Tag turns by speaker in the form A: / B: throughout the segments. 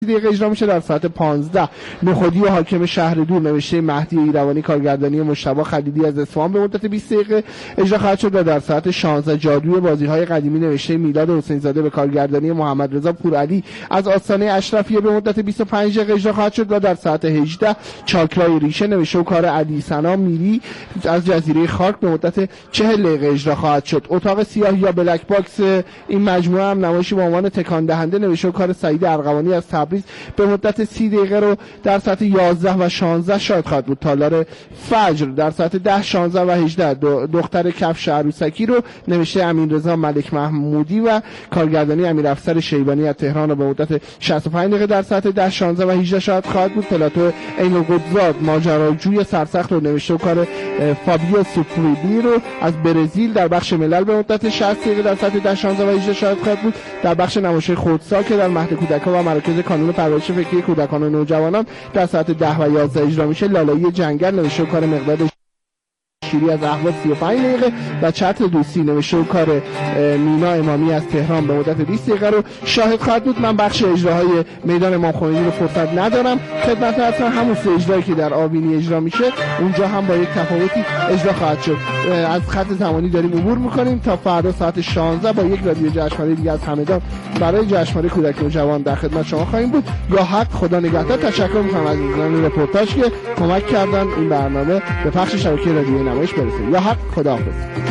A: دقیقه اجرا میشه. در ساعت 15 نخودی و حاکم شهر دور نوشته مهدی ایروانی کارگردانی مجتبی خلیلی از اصفهان به مدت 20 دقیقه اجرا خواهد شد و در ساعت 16 جادوی بازی‌های قدیمی نوشته میلاد حسین زاده به کارگردانی محمد رضا پورعلی از آستانه اشرفیه به مدت 25 دقیقه اجرا خواهد شد و در ساعت 18 چاکرای ریشه نوشته و کار علی ثنا میری از جزیره خاک به مدت 40 دقیقه اجرا خواهد شد. اتاق سیاه یا بلک باکس این مجموعه هم نمایشی با عنوان تکان دهنده نوشته و کار سعید ارغوانی از تبریز به مدت 30 دقیقه رو در ساعت 11 و 16 شاید خواهد بود. تالار فجر در ساعت 10 16 و 18 دختر کفش عروسکی رو نوشته امینرضا ملک محمودی و کارگردانی امیرافسر شیبانی از تهران رو به مدت 65 دقیقه در ساعت 10 16 و 18 شاید خواهد بود. پلاتو عین القدس‌زاد ماجراجوی سرسخت رو نوشته و کار فابیو سوپریدی رو از برزیل در بخش ملل به مدت 60 دقیقه در ساعت 10 16 و 18 شاید خواهد بود. در بخش نمایش خودسا که در مهد کودکان و مراکز کانون پرورش فکری کودکان و نوجوانان در ساعت 10 و 11 اجرا میشه. لالایی جنگل نوشته و کار مقداد شیری از اهواز 35 دقیقه و چتر دوستی نوشته و کار مینا امامی از تهران به مدت 20 دقیقه رو شاهد خواهد بود. من بخش اجراهای میدان امام خمینی رو فرصت ندارم خدمت اصلا همون سه اجرایی که در آبینی اجرا میشه اونجا هم با یک تفاوتی اجرا خواهد شد. از خط زمانی داریم عبور میکنیم تا فردا ساعت 16 با یک رادیو جشنواره دیگه از همدان برای جشنواره کودک و جوان در خدمت شما خواهیم بود. یا حق خدا نگهدار. تشکر میکنم از عزیزان رپورتاج که کمک کردن این برنامه به پخش شبکه رادیویی نمایش برسه. یا حق خداحافظ.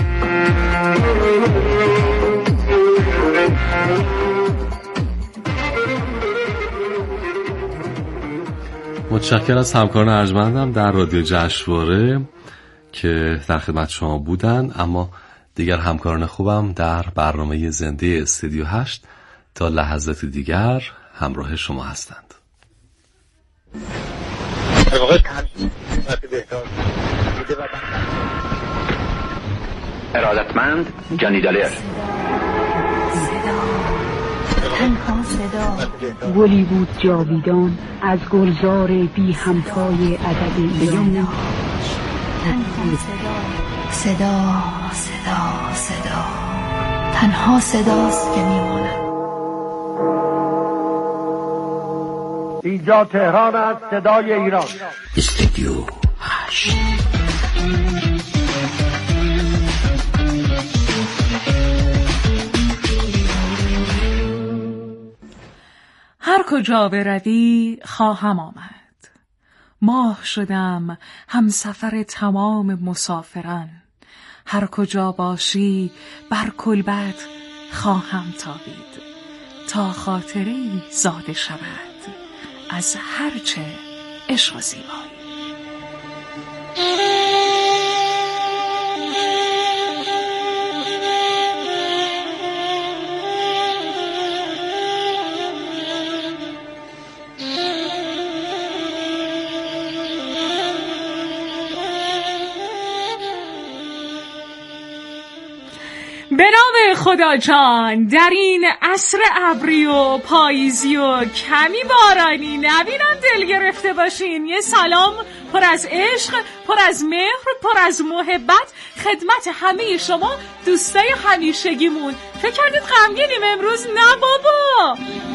B: متشکرم از همکاران ارجمندم در رادیو جشنواره که در خدمت شما بودن، اما دیگر همکاران خوبم در برنامه زنده استودیو 8 تا لحظات دیگر همراه شما هستند.
C: ارادتمند جانی دالر.
D: تنها صدا گلی بود جاویدان از گلزار بی همتای ادبی بیان.
E: صدا صدا صدا تنها صداست که میماند.
F: اینجا تهران است، صدای ایران.
G: استودیو 8.
H: هر کجا بروی خواهم آمد. ماه شدم همسفر تمام مسافران. هر کجا باشی بر کلبت خواهم تابید تا خاطری زاده شود از هرچه عشق و زیبایی. به نام خدا جان، در این عصر ابری و پاییزی و کمی بارانی نبینم دل گرفته باشین. یه سلام پر از عشق، پر از مهر، پر از محبت خدمت همه شما دوستای همیشگیمون. فکر کردید غمگینیم امروز؟ نه بابا.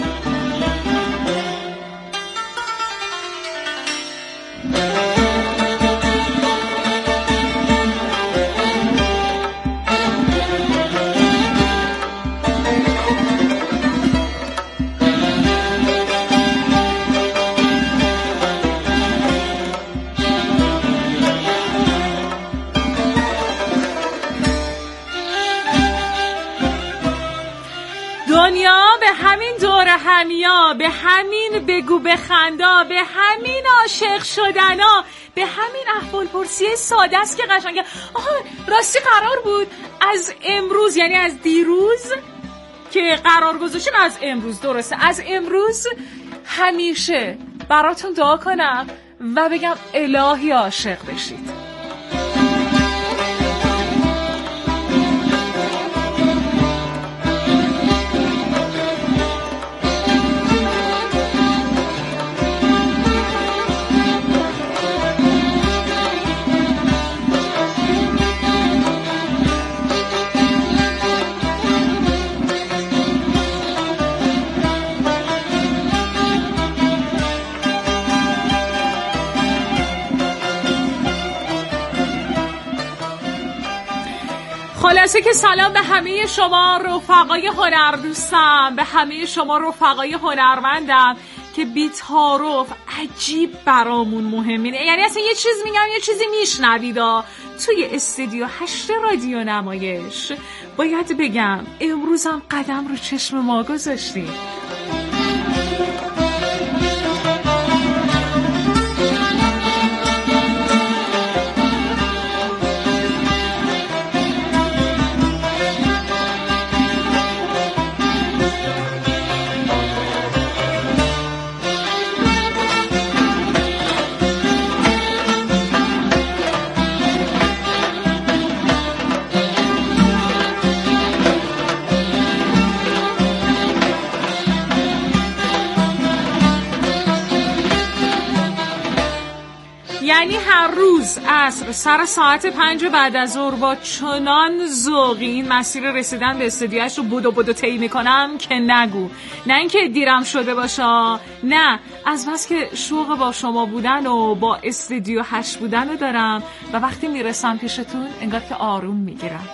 H: دنیا به همین دور همیا، به همین بگو بخندا، به همین عاشق شدنا، به همین احوال پرسی ساده است که قشنگه. آها راستی قرار بود از امروز، یعنی از دیروز که قرار گذاشتیم، از امروز، درسته، از امروز همیشه براتون دعا کنم و بگم الهی عاشق بشید. خلاصه که سلام به همه شما رفقای هنردوستم، به همه شما رفقای هنرمندم که بی تعارف عجیب برامون مهمه. یعنی اصلا یه چیز میگم یه چیزی میشنوید توی استودیو 8 رادیو نمایش. باید بگم امروز هم قدم رو چشم ما گذاشتیم. یعنی هر روز عصر سر ساعت 5 بعد از ظهر با چنان ذوقی این مسیر رسیدن به استودیوش رو بدو طی میکنم که نگو. نه اینکه دیرم شده باشه، نه، از بس که شوق با شما بودن و با استودیو 8 بودن رو دارم و وقتی میرسم پیشتون انگار که آروم میگیرم.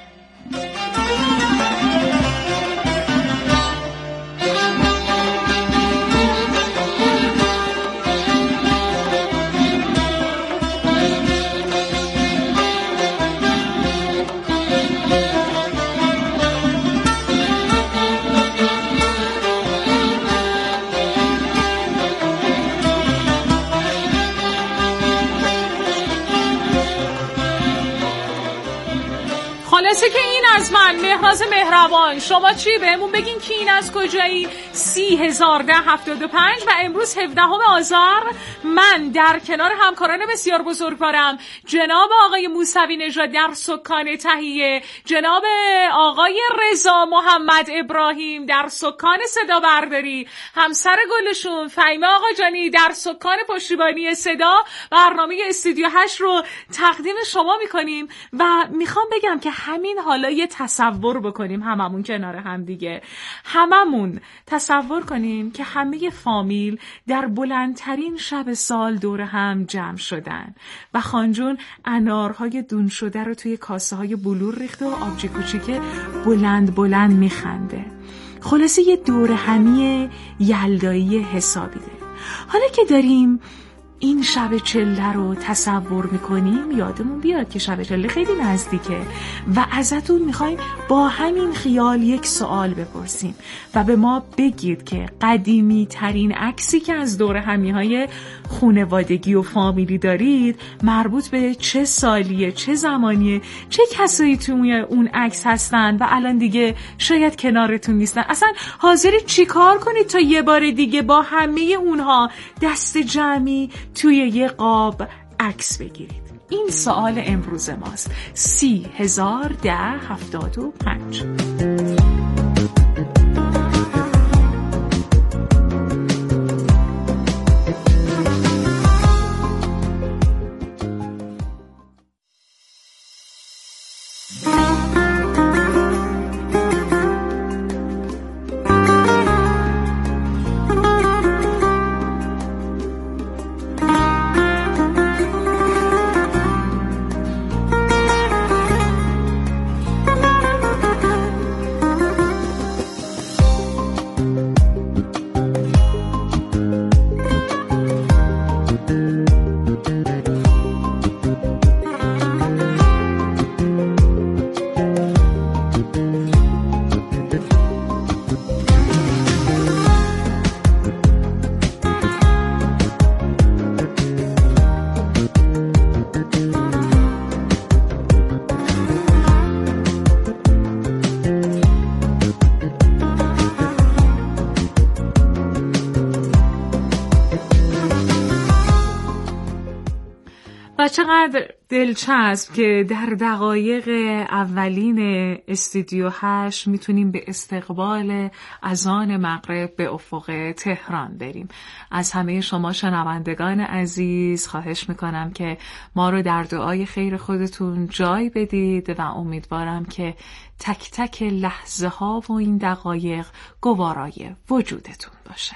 H: خلاصه که این از من مهراز مهربان. شما چی؟ بهمون بگین که این از کجایی؟ 301075 و امروز 17 آذر من در کنار همکاران بسیار بزرگوارم، جناب آقای موسوی نژاد در سکان تهیه، جناب آقای رضا محمد ابراهیم در سکان صدا برداری، همسر گلشون فهیمه آقا جانی در سکان پشتیبانی صدا، برنامه استودیو 8 رو تقدیم شما میکنیم و میخوام بگم که همین حالا یه تصور بکنیم هممون کنار هم دیگه، هممون تصور کنیم که همه فامیل در بلندترین شب سال دور هم جمع شدن و خانجون انارهای دون شده رو توی کاسه های بلور ریخته و آبجی کوچیک بلند میخنده. خلاصه یه دور همی یلدایی حسابی داریم. حالا که داریم این شب چله رو تصور میکنیم یادمون بیاد که شب چله خیلی نزدیکه و ازتون میخوایم با همین خیال یک سوال بپرسیم و به ما بگید که قدیمی ترین عکسی که از دور همیهای خانوادگی و فامیلی دارید مربوط به چه سالیه، چه زمانیه، چه کسایی توی اون عکس هستن و الان دیگه شاید کنارتون نیستن. اصلا حاضری چی کار کنید تا یه بار دیگه با همه اونها دست جمعی توی یه قاب عکس بگیرید؟ این سوال امروز ماست. 301075. و چقدر دلچسب که در دقایق اولین استودیو 8 میتونیم به استقبال اذان مغرب به افق تهران بریم. از همه شما شنوندگان عزیز خواهش میکنم که ما رو در دعای خیر خودتون جای بدید و امیدوارم که تک تک لحظه ها و این دقایق گوارای وجودتون باشه.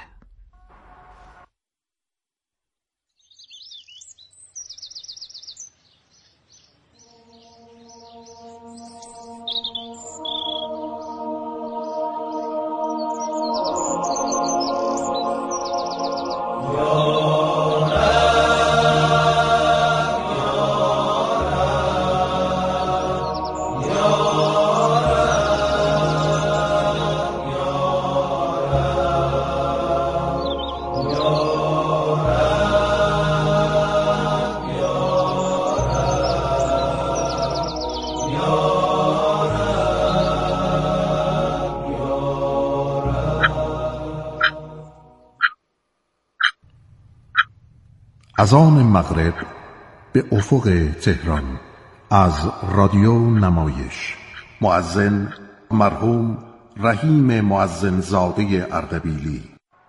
C: اذان مغرب به افق تهران از رادیو نمایش. مؤذن مرحوم رحیم مؤذن زاده اردبیلی.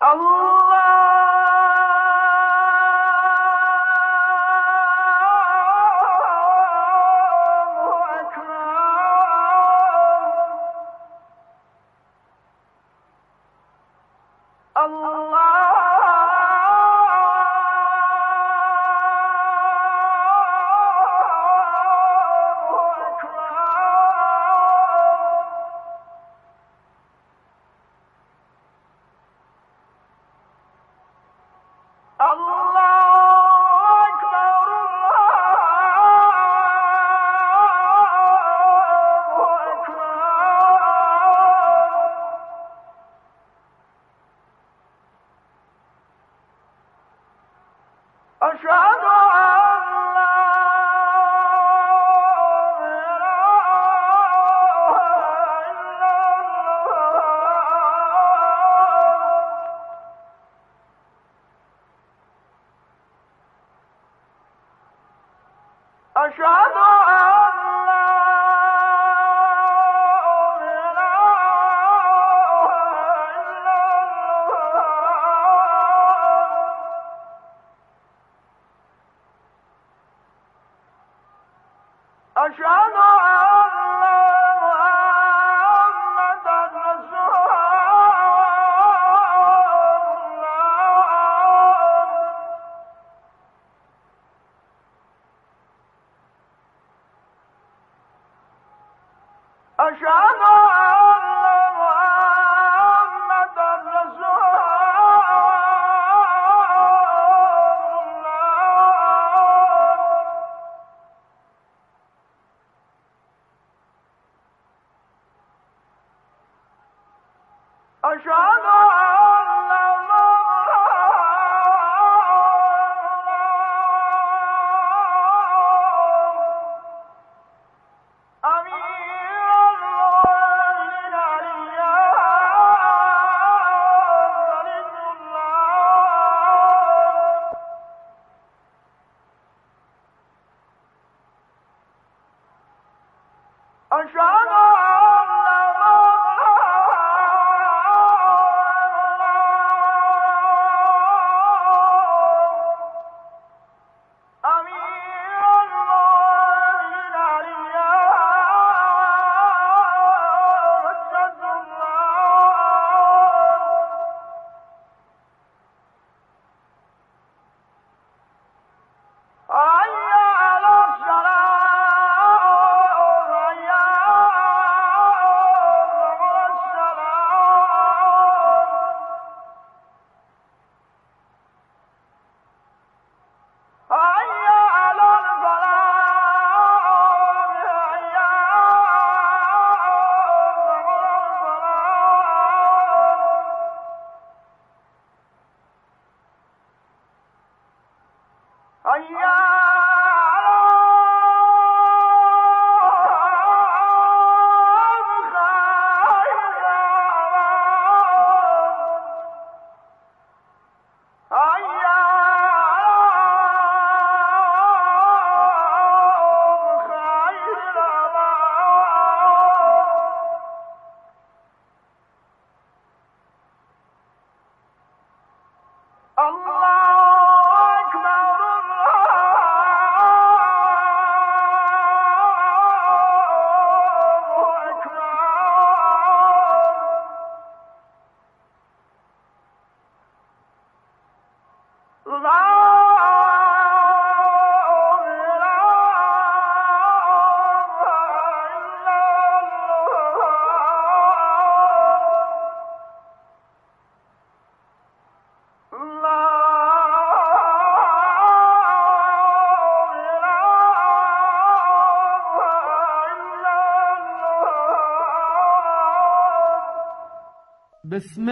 I: بسم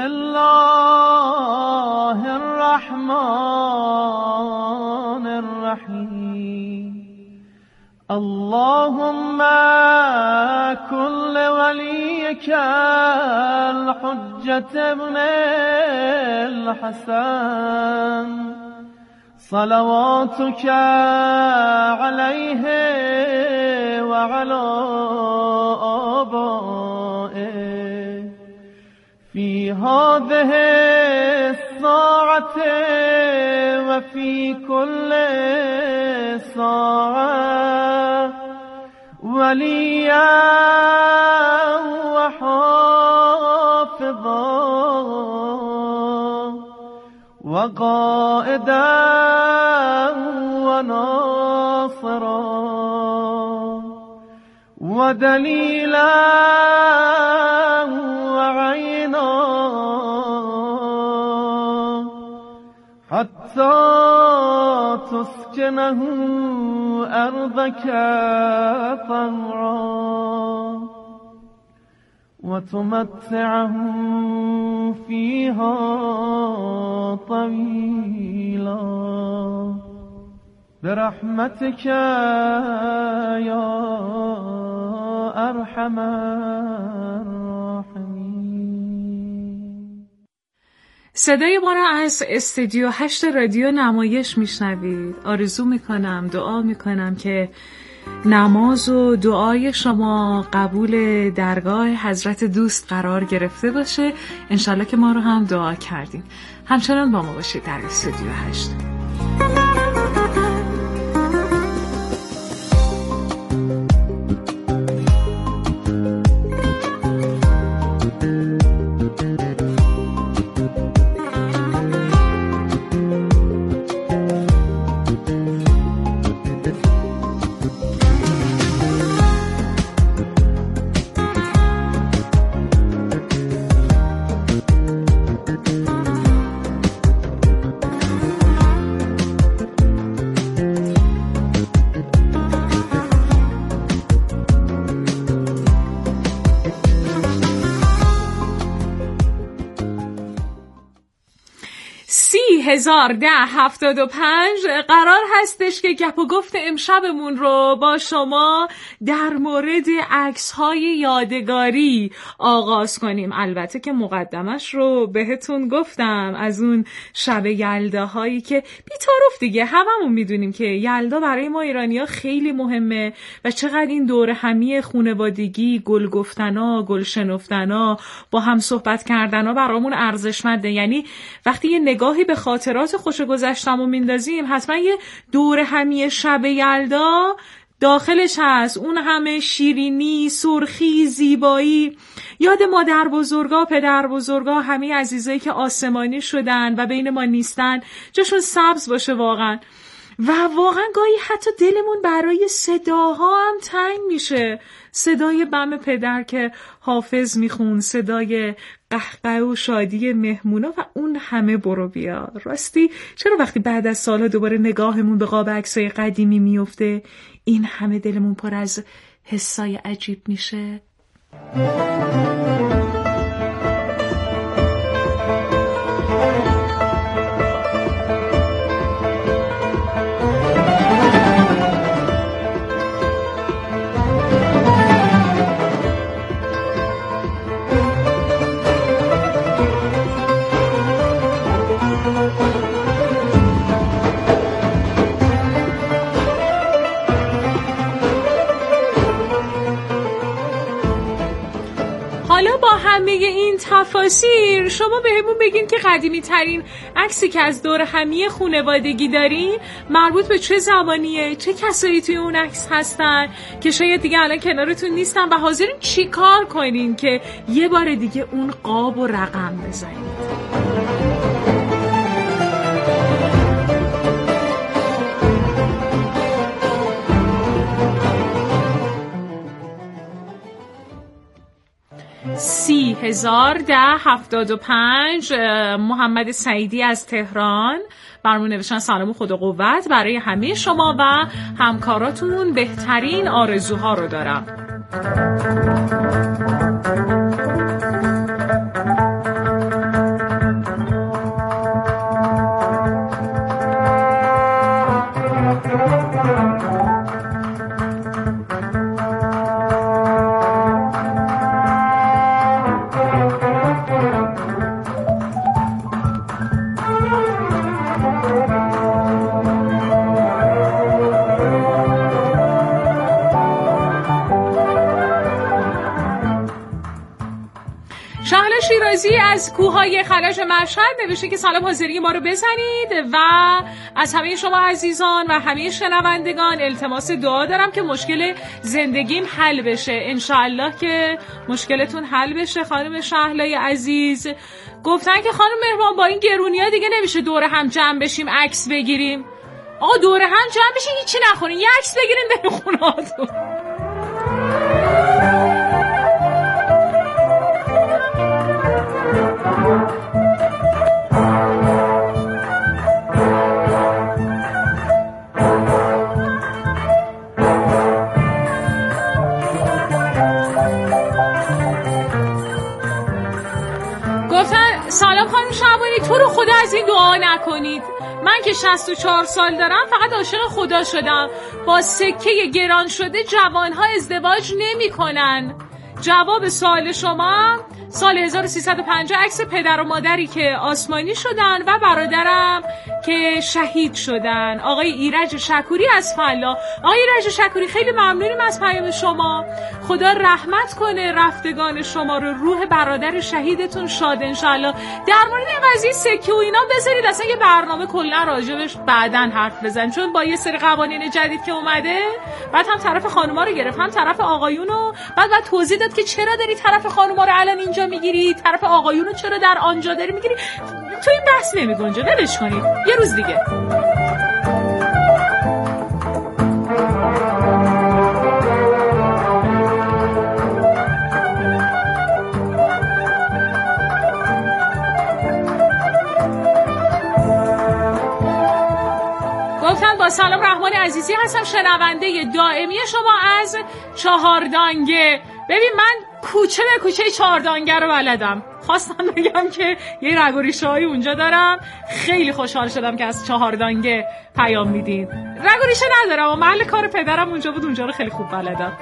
I: الله الرحمن الرحیم. اللهم كل وليك الحجة ابن الحسن صلواتك عليه وعلى آبائه في هذه الساعة وفي كل ساعة وليا وحافظا وقائدا وناصرا ودليلا وعينا حتى تسكنه أرضك طوعا وتمتعهم فيها طويلا برحمتك يا أرحم الراحمين.
H: صدای ما را از استودیو 8 رادیو نمایش میشنوید. آرزو میکنم، دعا میکنم که نماز و دعای شما قبول درگاه حضرت دوست قرار گرفته باشه. انشالله که ما رو هم دعا کردیم. همچنان با ما باشید در استودیو 8. قرار هستش که گپ و گفت امشبمون رو با شما در مورد عکس‌های یادگاری آغاز کنیم. البته که مقدمش رو بهتون گفتم از اون شب یلداهایی که بی‌تعارف دیگه هممون میدونیم که یلدا برای ما ایرانی‌ها خیلی مهمه و چقدر این دوره همی خانوادگی، گل گفتنا، گل شنفتنا، با هم صحبت کردنا برامون ارزشمنده. یعنی وقتی یه نگاهی به خاطرات خوش گذشتمون میندازیم حتما یه دوره همی شب یلدا داخلش هست. اون همه شیرینی، سرخی، زیبایی، یاد مادر بزرگا، پدر بزرگا، همه عزیزایی که آسمانی شدن و بین ما نیستن، جاشون سبز باشه واقعا. و واقعا گاهی حتی دلمون برای صداها هم تنگ میشه. صدای بم پدر که حافظ میخون، صدای قهقه و شادی مهمونا و اون همه برو بیا. راستی چرا وقتی بعد از سالها دوباره نگاهمون به قاب عکسای قدیمی میفته این همه دلمون پر از حسای عجیب میشه؟ حالا با همه این تفاسیر شما بهمون بگین که قدیمی ترین عکسی که از دور همی خانوادگی دارین مربوط به چه زمانیه؟ چه کسایی توی اون عکس هستن که شاید دیگه الان کنارتون نیستن و حاضرین چی کار کنین که یه بار دیگه اون قاب و رقم بزنید؟ محمد سعیدی از تهران برامون نوشتن سلام و خدا قوت، برای همه شما و همکاراتون بهترین آرزوها رو دارم. فرازی از کوههای خلج مشهد نوشته که سلام، حاضری ما رو بزنید و از همه شما عزیزان و همه شنوندگان التماس دعا دارم که مشکل زندگیم حل بشه. انشاءالله که مشکلتون حل بشه. خانم شهلای عزیز گفتن که خانم مهربان با این گرونی‌ها دیگه نمیشه دور هم جمع بشیم عکس بگیریم. آقا دور هم جمع بشین هیچی نخورین، یه عکس بگیرین برین خونه‌هاتون. گفتن سلام خانم شعبانی، تو رو خدا از این دعا نکنید. من که 64 سال دارم فقط عاشق خدا شدم. با سکه گران شده جوانها ازدواج نمی کنن. جواب سوال شما سال 1350 عکس پدر و مادری که آسمانی شدن و برادرم که شهید شدن. آقای ایرج شکوری از فلا. آقای ایرج شکوری خیلی ممنونیم از پیام شما. خدا رحمت کنه رفتگان شما رو، روح برادر شهیدتون شاد انشالله. در مورد این قضیه سکه و اینا بذارید اصلا یه برنامه کلا راجبش بعداً حرف بزن، چون با یه سری قوانین جدید که اومده بعد هم طرف خانوما رو گرفت هم طرف آقایونو، بعد توضیح داد که چرا داری طرف خانوما رو الان اینجا میگیری، طرف آقایونو چرا در آنجا داری میگیری. تو این بحث نمیگنجه، ولش کنید یه روز دیگه. گفتن با سلام رحمان عزیزی هستم، شنونده دائمی شما از چهاردانگه. ببین من کوچه به کوچه چهاردانگه رو بلدم. خواستم بگم که یه رگ و ریشه های اونجا دارم. خیلی خوشحال شدم که از چهاردانگه پیام میدین. رگ و ریشه ندارم و محل کار پدرم اونجا بود، اونجا رو خیلی خوب بلدم.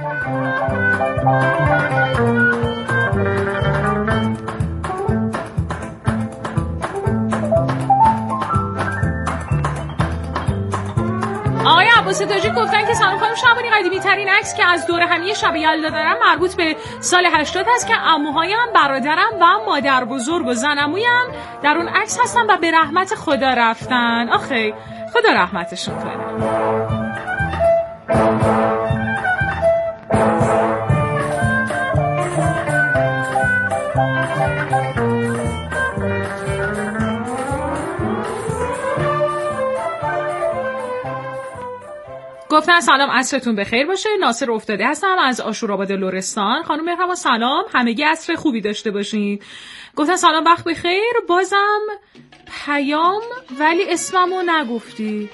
H: آقای عباس تاجی گفتن که سلام خانم شعبانی، قدیمی ترین عکس که از دور همی شب یلدا دارم مربوط به سال 80 هست که عموهایم، برادرم و مادر بزرگ و زنمویم در اون عکس هستن و به رحمت خدا رفتن. آخه خدا رحمتشون کنه. گفتن سلام عصرتون بخیر باشه. ناصر افتاده هستم از آشورآباد لرستان. خانم مهربان سلام، همگی عصر خوبی داشته باشین. گفتن سلام وقت بخیر. بازم پیام ولی اسممو نگفتی.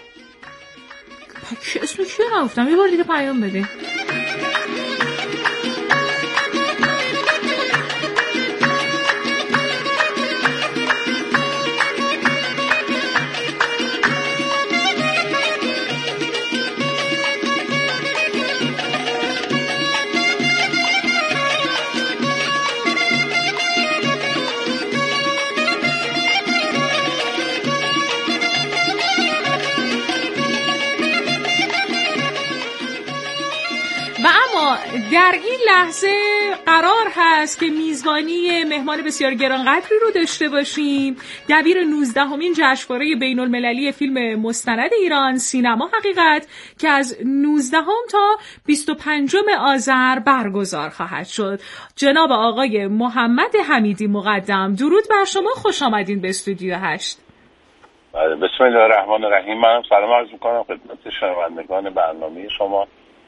H: اسمو چیه نگفتم؟ یه بار دیگه پیام بده. در این لحظه قرار هست که میزبانی مهمان بسیار گرانقدری رو داشته باشیم. دبیر 19مین جشنواره بین‌المللی فیلم مستند ایران سینما حقیقت که از 19 تا 25 آذر برگزار خواهد شد. جناب آقای محمد حمیدی مقدم، درود بر شما، خوش آمدین به استودیو 8.
J: بسم الله الرحمن الرحیم. منم سلام عرض می‌کنم خدمت شنوندگان برنامه شما.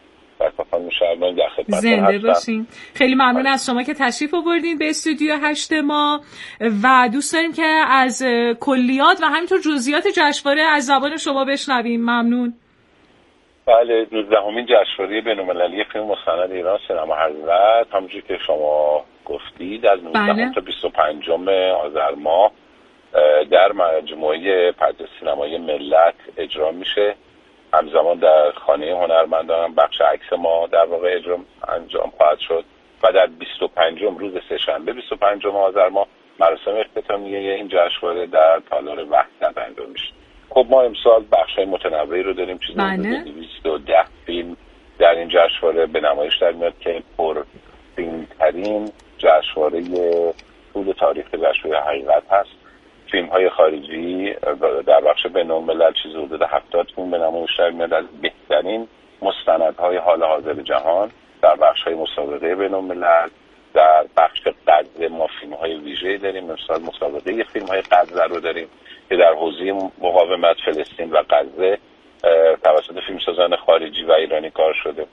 H: زنده باشین. خیلی ممنون از شما که تشریف آوردین به استودیو 8 ما و دوست داریم که از کلیات و همینطور جزئیات جشنواره از زبان شما بشنویم. ممنون.
J: بله، 19مین جشنواره بین‌المللی فیلم مستند ایران سینما حقیقت همونجوری که شما گفتید از 19 تا 25 آذر ماه در مجموعه پرده سینمایی ملت اجرا میشه. همزمان در خانه هنرمندان بخش عکس ما در واقع اجرا انجام خواهد شد و در 25 روز سه‌شنبه 25 آذر ماه مراسم اختتامیه این جشنواره در تالار وحدت انجام میشه. خب ما امسال بخش‌های متنوعی رو داریم، چیزی حدود 210 فیلم در این جشنواره به نمایش در میاد که پر فیلم‌ترین جشنواره طول تاریخ جشنواره حقیقت هست. فیلم های خارجی در بخش بین‌الملل چیزی حدود 70 فیلم به نمایش در میاد از بهترین مستندهای حال حاضر جهان در بخش های مسابقه بین‌الملل. در بخش غزه ما فیلم های ویژه‌ای داریم، مثلا مسابقه فیلم های غزه رو داریم که در حوزه مقاومت فلسطین و غزه توسط فیلمسازان خارجی و ایرانی کار شده.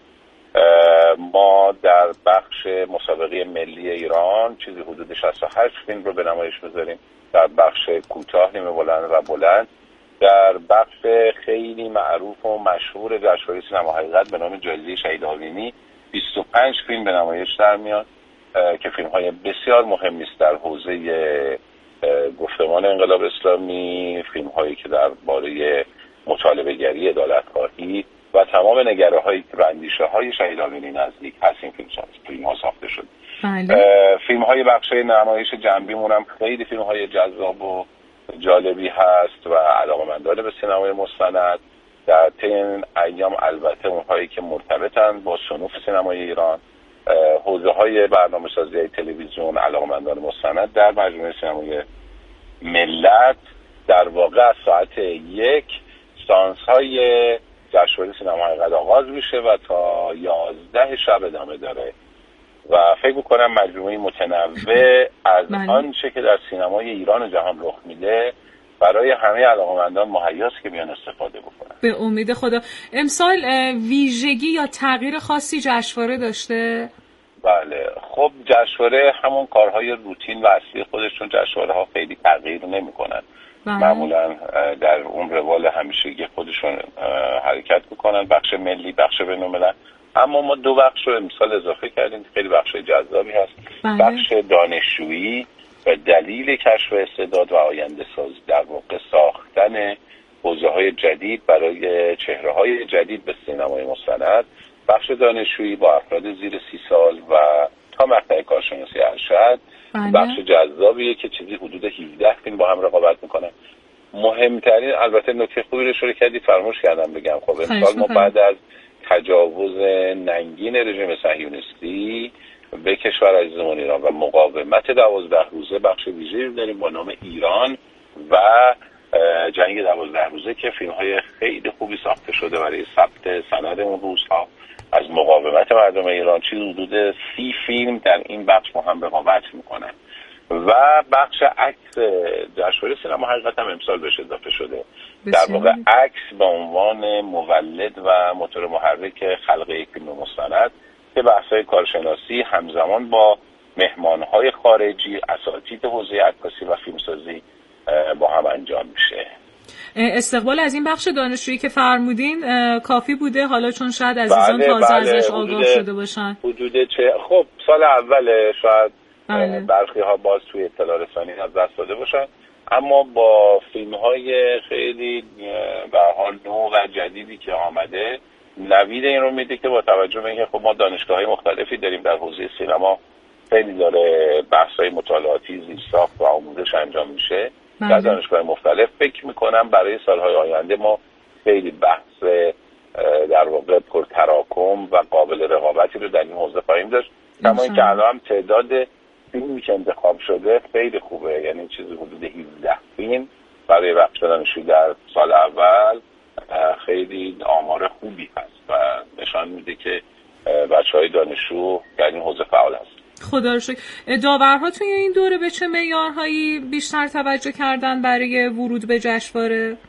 J: ما در بخش مسابقه ملی ایران چیزی حدود 68 فیلم رو به نمایش میذاریم، در بخش کوتاه، نیمه بلند و بلند. در بخش خیلی معروف و مشهور جشنواره سینما حقیقت به نام جایزه شهید آوینی 25 فیلم به نمایش در میاد که فیلم های بسیار مهمی است در حوزه گفتمان انقلاب اسلامی، فیلم هایی که درباره مطالبه گری، عدالت‌خواهی و تمام نگره هایی که به اندیشه های شهید آوینی نزدیک هست این فیلم ها ساخته شد. فیلم های بخش نمایش جنبی مونم خیلی فیلم های جذاب و جالبی هست و علاقه‌مندان به سینمای مستند در طی این ایام، البته اونهایی که مرتبطن با صنوف سینمای ایران، حوزه های برنامه‌سازی های تلویزیون، علاقه‌مندان مستند در مجموعه سینمای ملت در واقع از ساعت 1 سانس های جشنواره سینما حقیقت آغاز میشه و تا 11 شب ادامه داره و فکر میکنم مجموعه متنوع از آنچه که در سینمای ایران و جهان رخ میده برای همه علاقه‌مندان مهیاست که بیان استفاده بکنن.
H: به امید خدا. امسال ویژگی یا تغییر خاصی جشنواره داشته؟
J: بله، خب جشنواره همون کارهای روتین و اصلی خودشون، جشنواره ها خیلی تغییر نمیکنن. معمولا در اون روال همیشگی خودشون حرکت میکنن، بخش ملی، بخش بین‌الملل. اما ما 2 بخش رو امسال اضافه کردیم، خیلی بخش جذابی هست. بخش دانشجویی و دلیل کشف استعداد و آینده سازی، در واقع ساختن حوزه‌های جدید برای چهره‌های جدید به سینمای مستند. بخش دانشجویی با افراد زیر 30 سال و تا مقطع کارشناسی ارشد. بخش جذابیه که چیزی حدود 17 فیلم با هم رقابت میکنن. مهمترین، البته نکته خوبی رو اشاره کردید فراموش کردم بگم، خب امسال ما بعد از تجاوز ننگین رژیم صهیونیستی به کشور عزیزمون ایران و مقاومت 12 روزه بخش ویژه‌ای داریم با نام ایران و جنگ 12 روزه که فیلم‌های خیلی خوبی ساخته شده برای ثبت سند اون روزها از مقاومت مردم ایران. چیزی حدود 30 فیلم در این بخش با هم رقابت میکنن و بخش عکس جشنواره سینما حقیقت هم امسال بهش اضافه شده. در واقع عکس به عنوان مولد و موتور محرک خلق یک فیلم مستند که بحث‌های کارشناسی همزمان با مهمان‌های خارجی، اساتید حوزه عکاسی و فیلمسازی با هم انجام میشه.
H: استقبال از این بخش دانشجویی که فرمودین کافی بوده؟ حالا چون شاید عزیزان تازه ازش آگاه شده باشن.
J: خب سال اول شاید برخی ها باز توی اطلاع رسانی از دست داده باشن، اما با فیلم های خیلی به حال نو و جدیدی که آمده نوید این رو میده که با توجه به اینکه خب ما دانشگاه های مختلفی داریم در حوزه سینما، خیلی داره بحث های مطالعاتی، زیرساخت و آموزش انجام میشه در دانشگاه مختلف. فکر میکنم برای سالهای آینده ما خیلی بحث در واقع پرتراکم و قابل رقابتی رو در این حوزه خواهیم داشت. کما اینکه الان تعداد فیلمی که انتخاب شده خیلی خوبه، یعنی چیزی حدود 17 فیلم برای بخش دانشجو در سال اول خیلی آمار خوبی هست و نشان میده که بچه‌های دانشجو در این حوزه فعال هست.
H: خدا رو شکر. داورها توی این دوره به چه معیارهایی بیشتر توجه کردن برای ورود به جشنواره؟